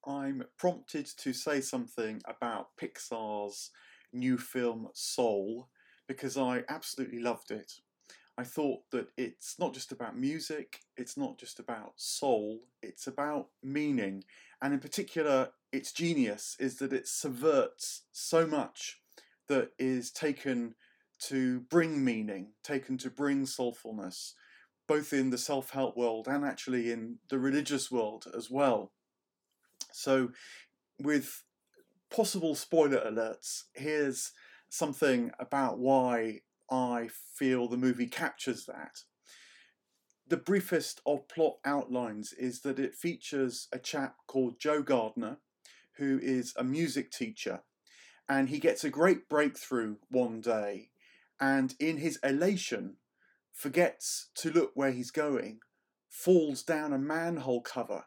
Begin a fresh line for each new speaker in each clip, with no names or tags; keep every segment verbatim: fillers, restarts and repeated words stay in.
I'm prompted to say something about Pixar's new film Soul because I absolutely loved it. I thought that it's not just about music, it's not just about soul, it's about meaning. And in particular, its genius is that it subverts so much that is taken to bring meaning, taken to bring soulfulness, both in the self help world and actually in the religious world as well. So, with possible spoiler alerts, here's something about why I feel the movie captures that. The briefest of plot outlines is that it features a chap called Joe Gardner, who is a music teacher, and he gets a great breakthrough one day, and in his elation, forgets to look where he's going, falls down a manhole cover,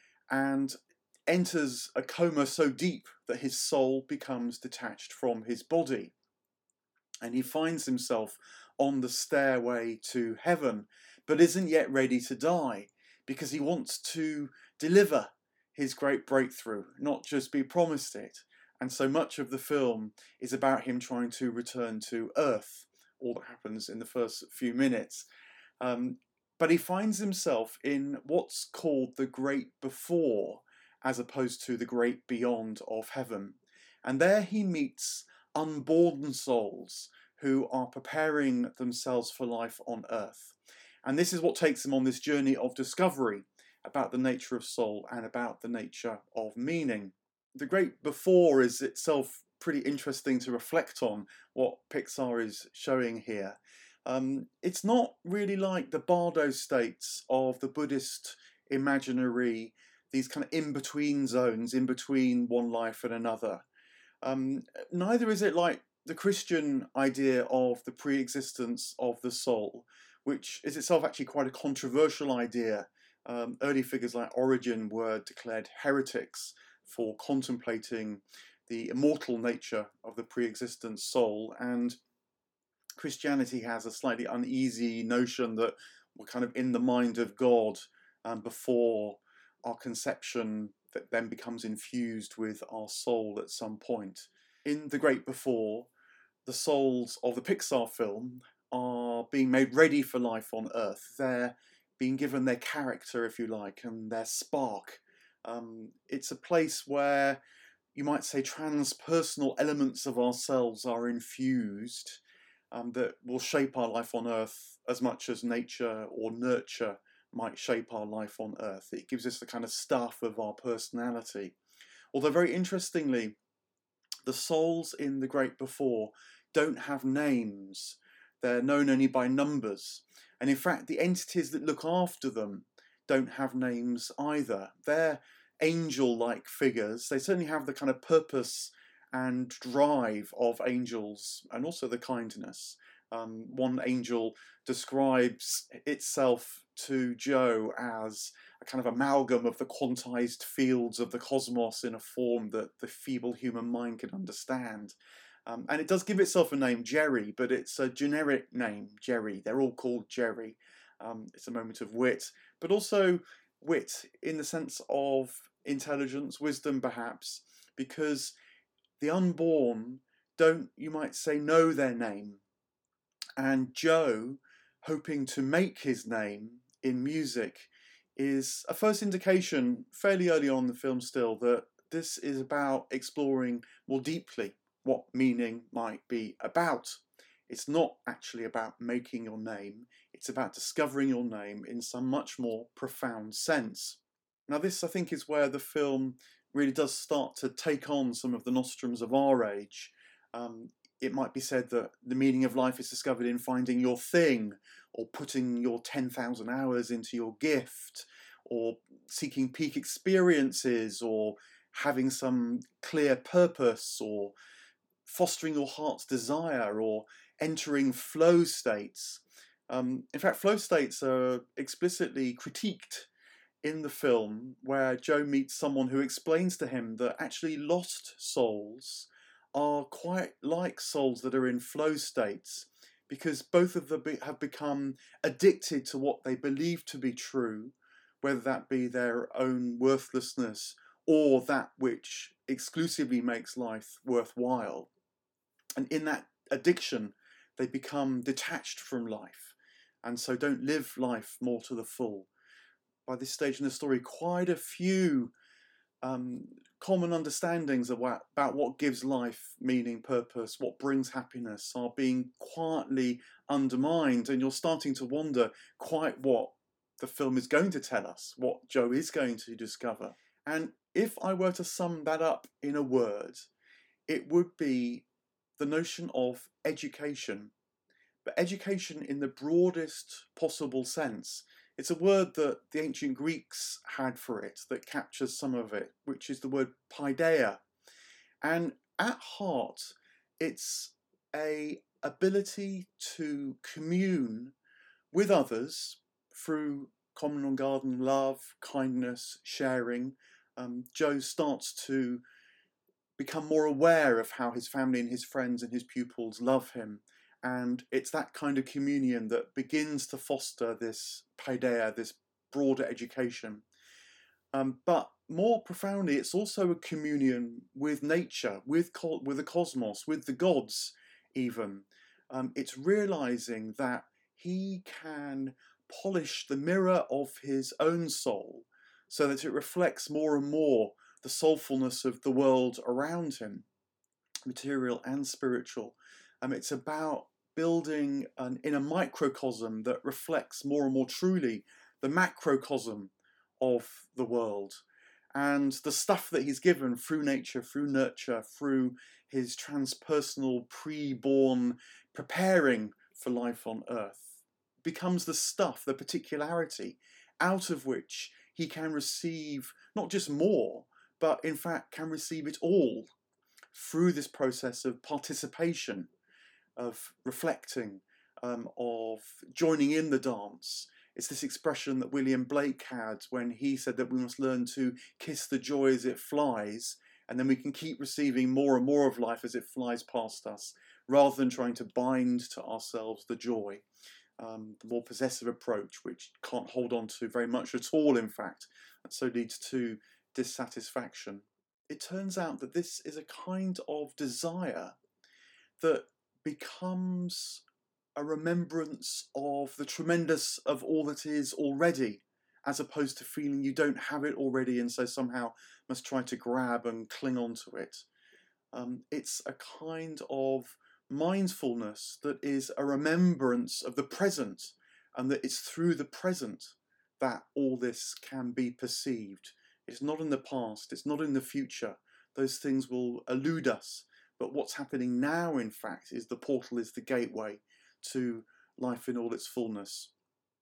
and enters a coma so deep that his soul becomes detached from his body. And he finds himself on the stairway to heaven, but isn't yet ready to die because he wants to deliver his great breakthrough, not just be promised it. And so much of the film is about him trying to return to Earth, all that happens in the first few minutes. Um, but he finds himself in what's called the great before, as opposed to the great beyond of heaven. And there he meets unborn souls who are preparing themselves for life on earth. And this is what takes them on this journey of discovery about the nature of soul and about the nature of meaning. The great before is itself pretty interesting to reflect on what Pixar is showing here. Um, it's not really like the Bardo states of the Buddhist imaginary, these kind of in-between zones, in between one life and another. Um, neither is it like the Christian idea of the pre-existence of the soul, which is itself actually quite a controversial idea. Um, early figures like Origen were declared heretics for contemplating the immortal nature of the pre-existent soul, and Christianity has a slightly uneasy notion that we're kind of in the mind of God um, before our conception that then becomes infused with our soul at some point. In The Great Before, the souls of the Pixar film are being made ready for life on Earth. They're being given their character, if you like, and their spark. Um, it's a place where you might say transpersonal elements of ourselves are infused um, that will shape our life on Earth as much as nature or nurture might shape our life on Earth. It gives us the kind of stuff of our personality. Although very interestingly, the souls in The Great Before don't have names. They're known only by numbers. And in fact, the entities that look after them don't have names either. They're angel-like figures. They certainly have the kind of purpose and drive of angels and also the kindness. Um, one angel describes itself to Joe as a kind of amalgam of the quantized fields of the cosmos in a form that the feeble human mind can understand. Um, and it does give itself a name, Jerry, but it's a generic name, Jerry. They're all called Jerry. Um, it's a moment of wit, but also wit in the sense of intelligence, wisdom perhaps, because the unborn don't, you might say, know their name. And Joe, hoping to make his name in music, is a first indication, fairly early on in the film still, that this is about exploring more deeply what meaning might be about. It's not actually about making your name, it's about discovering your name in some much more profound sense. Now this, I think, is where the film really does start to take on some of the nostrums of our age. Um, it might be said that the meaning of life is discovered in finding your thing, or putting your ten thousand hours into your gift, or seeking peak experiences, or having some clear purpose, or fostering your heart's desire, or entering flow states. Um, in fact, flow states are explicitly critiqued in the film, where Joe meets someone who explains to him that actually lost souls are quite like souls that are in flow states, because both of them have become addicted to what they believe to be true, whether that be their own worthlessness or that which exclusively makes life worthwhile. And in that addiction, they become detached from life, and so don't live life more to the full. By this stage in the story, quite a few um, common understandings about, about what gives life meaning, purpose, what brings happiness are being quietly undermined, and you're starting to wonder quite what the film is going to tell us, what Joe is going to discover. And if I were to sum that up in a word, it would be the notion of education, but education in the broadest possible sense. It's a word that the ancient Greeks had for it that captures some of it, which is the word paideia. And at heart, it's a ability to commune with others through common and garden love, kindness, sharing. Um, Joe starts to become more aware of how his family and his friends and his pupils love him. And it's that kind of communion that begins to foster this paideia, this broader education. Um, but more profoundly, it's also a communion with nature, with, co- with the cosmos, with the gods even. Um, it's realizing that he can polish the mirror of his own soul so that it reflects more and more the soulfulness of the world around him, material and spiritual. Um, it's about building an inner microcosm that reflects more and more truly the macrocosm of the world. And the stuff that he's given through nature, through nurture, through his transpersonal, pre-born preparing for life on earth becomes the stuff, the particularity, out of which he can receive not just more, but in fact can receive it all through this process of participation, of reflecting, um, of joining in the dance. It's this expression that William Blake had when he said that we must learn to kiss the joy as it flies, and then we can keep receiving more and more of life as it flies past us, rather than trying to bind to ourselves the joy. Um, the more possessive approach, which can't hold on to very much at all, in fact, and so leads to dissatisfaction. It turns out that this is a kind of desire that becomes a remembrance of the tremendous of all that is already, as opposed to feeling you don't have it already and so somehow must try to grab and cling on to it. Um, it's a kind of mindfulness that is a remembrance of the present, and that it's through the present that all this can be perceived. It's not in the past, it's not in the future. Those things will elude us. But what's happening now, in fact, is the portal, is the gateway to life in all its fullness.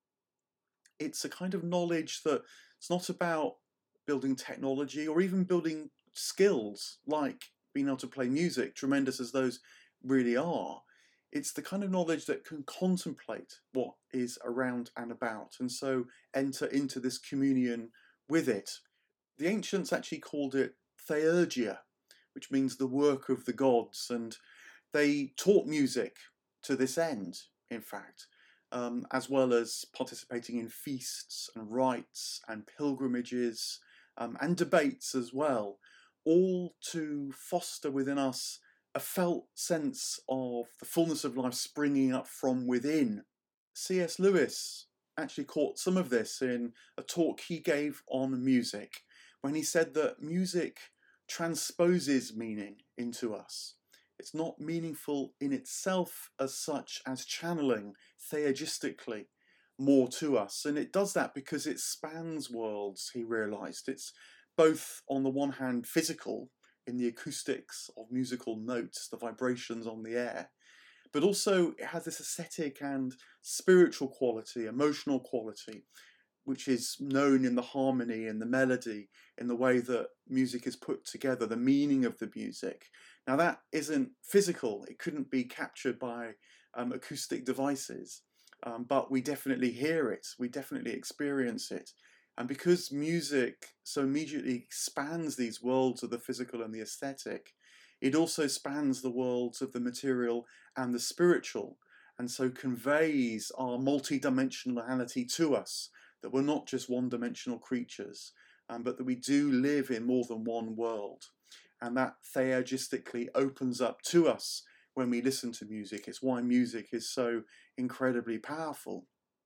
It's a kind of knowledge that it's not about building technology or even building skills like being able to play music, tremendous as those really are. It's the kind of knowledge that can contemplate what is around and about, and so enter into this communion with it. The ancients actually called it theurgia, which means the work of the gods, and they taught music to this end, in fact, um, as well as participating in feasts and rites and pilgrimages um, and debates as well, all to foster within us a felt sense of the fullness of life springing up from within. C S Lewis actually caught some of this in a talk he gave on music, when he said that music transposes meaning into us. It's not meaningful in itself as such as channeling theurgistically more to us. And it does that because it spans worlds, he realised. It's both, on the one hand, physical, in the acoustics of musical notes, the vibrations on the air, but also it has this aesthetic and spiritual quality, emotional quality, which is known in the harmony and the melody, in the way that music is put together, the meaning of the music. Now that isn't physical, it couldn't be captured by um, acoustic devices, um, but we definitely hear it, we definitely experience it. And because music so immediately expands these worlds of the physical and the aesthetic, it also spans the worlds of the material and the spiritual, and so conveys our multi-dimensionality to us, that we're not just one-dimensional creatures, um, but that we do live in more than one world. And that theurgistically opens up to us when we listen to music. It's why music is so incredibly powerful.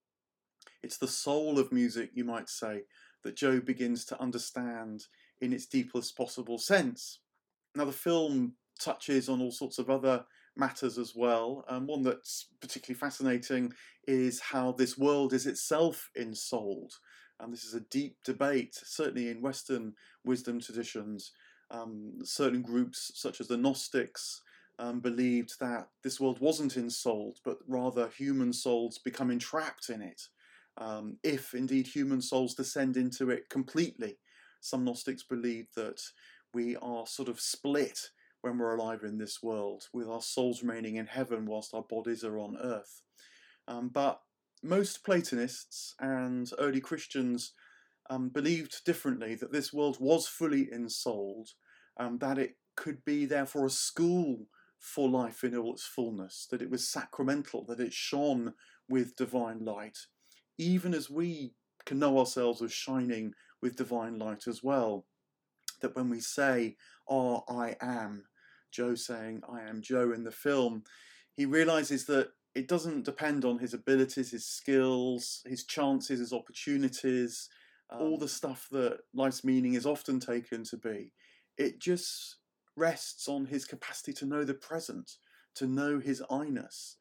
It's the soul of music, you might say, that Joe begins to understand in its deepest possible sense. Now, the film touches on all sorts of other matters as well. Um, one that's particularly fascinating is how this world is itself ensouled. And this is a deep debate, certainly in Western wisdom traditions. Um, certain groups, such as the Gnostics, um, believed that this world wasn't ensouled, but rather human souls become entrapped in it. Um, if indeed human souls descend into it completely. Some Gnostics believe that we are sort of split when we're alive in this world, with our souls remaining in heaven whilst our bodies are on earth. Um, but most Platonists and early Christians um, believed differently, that this world was fully ensouled, um, that it could be therefore a school for life in all its fullness, that it was sacramental, that it shone with divine light, even as we can know ourselves as shining with divine light as well. That when we say, "Oh, I am," Joe saying, "I am Joe" in the film, he realizes that it doesn't depend on his abilities, his skills, his chances, his opportunities, um, all the stuff that life's meaning is often taken to be. It just rests on his capacity to know the present, to know his I-ness,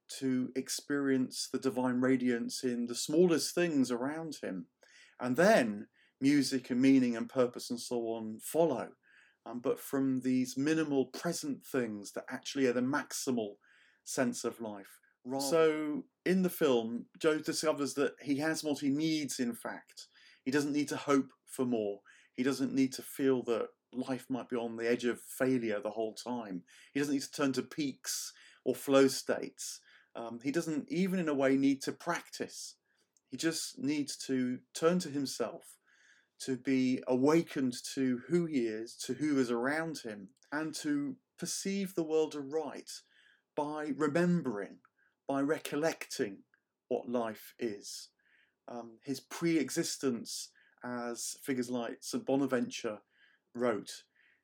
to experience the divine radiance in the smallest things around him. And then music and meaning and purpose and so on follow. Um, but from these minimal present things that actually are the maximal sense of life. Rather. So in the film, Joe discovers that he has what he needs, in fact. He doesn't need to hope for more. He doesn't need to feel that life might be on the edge of failure the whole time. He doesn't need to turn to peaks or flow states. Um, he doesn't even in a way need to practice. He just needs to turn to himself, to be awakened to who he is, to who is around him, and to perceive the world aright by remembering, by recollecting what life is. Um, his pre-existence, as figures like Saint Bonaventure wrote,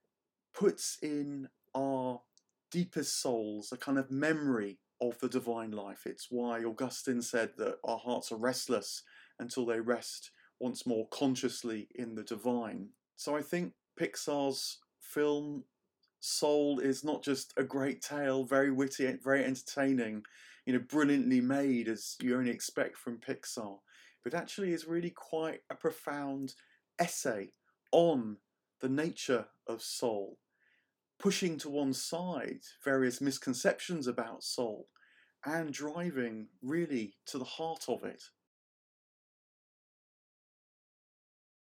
puts in our deepest souls a kind of memory of the divine life. It's why Augustine said that our hearts are restless until they rest once more consciously in the divine. So I think Pixar's film Soul is not just a great tale, very witty, very entertaining, you know, brilliantly made as you only expect from Pixar, but actually is really quite a profound essay on the nature of soul, pushing to one side various misconceptions about soul and driving really to the heart of it.